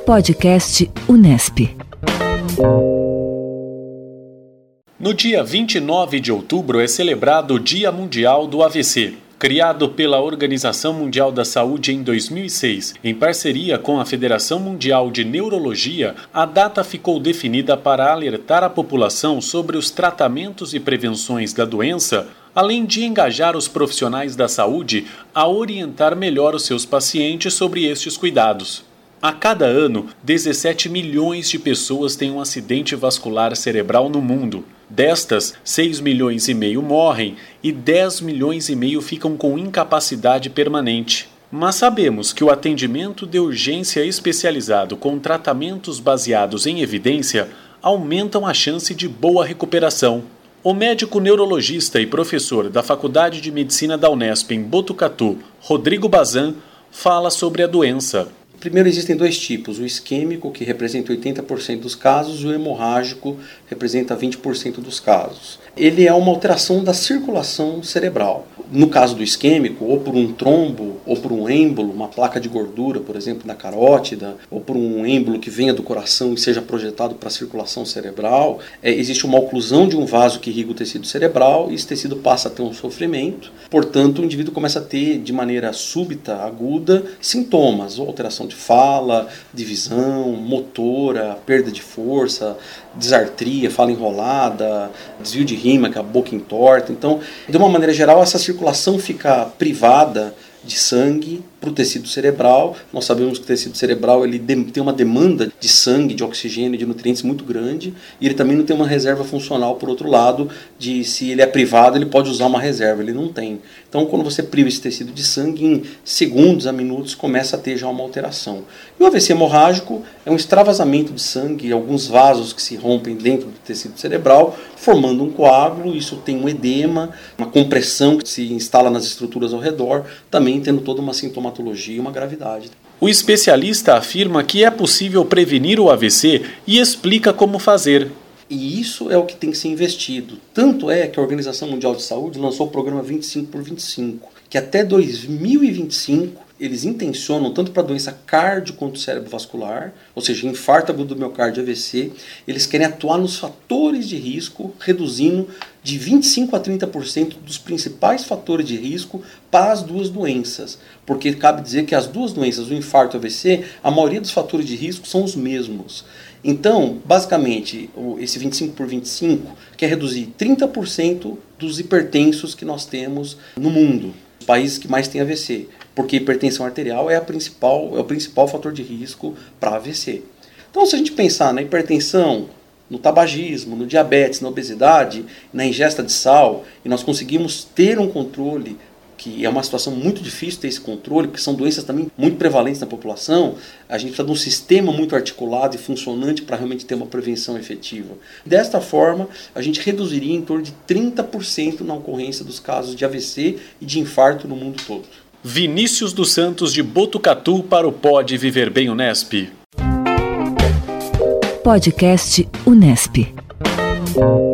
Podcast Unesp. No dia 29 de outubro é celebrado o Dia Mundial do AVC. Criado pela Organização Mundial da Saúde em 2006, em parceria com a Federação Mundial de Neurologia, a data ficou definida para alertar a população sobre os tratamentos e prevenções da doença, além de engajar os profissionais da saúde a orientar melhor os seus pacientes sobre estes cuidados. A cada ano, 17 milhões de pessoas têm um acidente vascular cerebral no mundo. Destas, 6,5 milhões morrem e 10,5 milhões ficam com incapacidade permanente. Mas sabemos que o atendimento de urgência especializado com tratamentos baseados em evidência aumentam a chance de boa recuperação. O médico neurologista e professor da Faculdade de Medicina da Unesp em Botucatu, Rodrigo Bazan, fala sobre a doença. Primeiro, existem dois tipos, o isquêmico, que representa 80% dos casos, e o hemorrágico, representa 20% dos casos. Ele é uma alteração da circulação cerebral. No caso do isquêmico, ou por um trombo, ou por um êmbolo, uma placa de gordura, por exemplo, na carótida, ou por um êmbolo que venha do coração e seja projetado para a circulação cerebral, existe uma oclusão de um vaso que irriga o tecido cerebral e esse tecido passa a ter um sofrimento. Portanto, o indivíduo começa a ter, de maneira súbita, aguda, sintomas, ou alteração de fala, de visão, motora, perda de força, disartria, fala enrolada, desvio de rima, que é a boca entorta. Então, de uma maneira geral, essa circulação fica privada de sangue para o tecido cerebral. Nós sabemos que o tecido cerebral ele tem uma demanda de sangue, de oxigênio, de nutrientes muito grande, e ele também não tem uma reserva funcional, por outro lado, de se ele é privado, ele pode usar uma reserva, ele não tem. Então, quando você priva esse tecido de sangue, em segundos a minutos começa a ter já uma alteração. E o AVC hemorrágico é um extravasamento de sangue, alguns vasos que se rompem dentro do tecido cerebral, formando um coágulo. Isso tem um edema, uma compressão que se instala nas estruturas ao redor, também tendo toda uma sintomatologia e uma gravidade. O especialista afirma que é possível prevenir o AVC e explica como fazer. E isso é o que tem que ser investido. Tanto é que a Organização Mundial de Saúde lançou o programa 25x25, que até 2025 eles intencionam, tanto para a doença cardio quanto cerebrovascular, ou seja, infarto agudo do miocárdio e AVC, eles querem atuar nos fatores de risco, reduzindo de 25% a 30% dos principais fatores de risco para as duas doenças. Porque cabe dizer que as duas doenças, o infarto e o AVC, a maioria dos fatores de risco são os mesmos. Então, basicamente, esse 25x25 quer reduzir 30% dos hipertensos que nós temos no mundo, os países que mais têm AVC, porque hipertensão arterial é o principal fator de risco para AVC. Então, se a gente pensar na hipertensão, no tabagismo, no diabetes, na obesidade, na ingesta de sal, e nós conseguimos ter um controle, que é uma situação muito difícil ter esse controle, porque são doenças também muito prevalentes na população, a gente precisa de um sistema muito articulado e funcionante para realmente ter uma prevenção efetiva. Desta forma, a gente reduziria em torno de 30% na ocorrência dos casos de AVC e de infarto no mundo todo. Vinícius dos Santos de Botucatu para o Pode Viver Bem Unesp. Podcast Unesp.